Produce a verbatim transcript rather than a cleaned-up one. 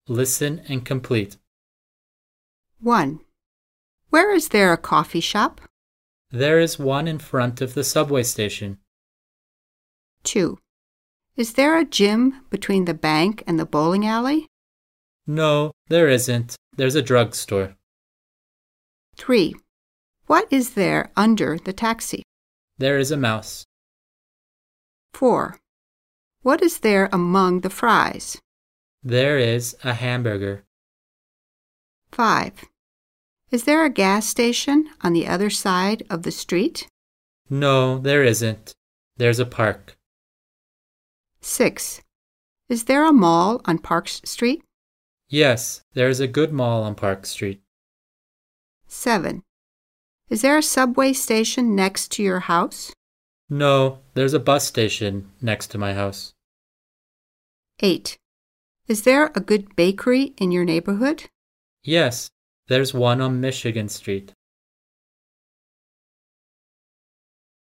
Listen and complete. one. Where is there a coffee shop? There is one in front of the subway station. two. Is there a gym between the bank and the bowling alley? No, there isn't. There's a drugstore. three. What is there under the taxi? There is a mouse. four. What is there among the fries? There is a hamburger. five. Is there a gas station on the other side of the street? No, there isn't. There's a park. six. Is there a mall on Park Street? Yes, there is a good mall on Park Street. seven. Is there a subway station next to your house? No, there's a bus station next to my house. eight. Is there a good bakery in your neighborhood? Yes, there's one on Michigan Street.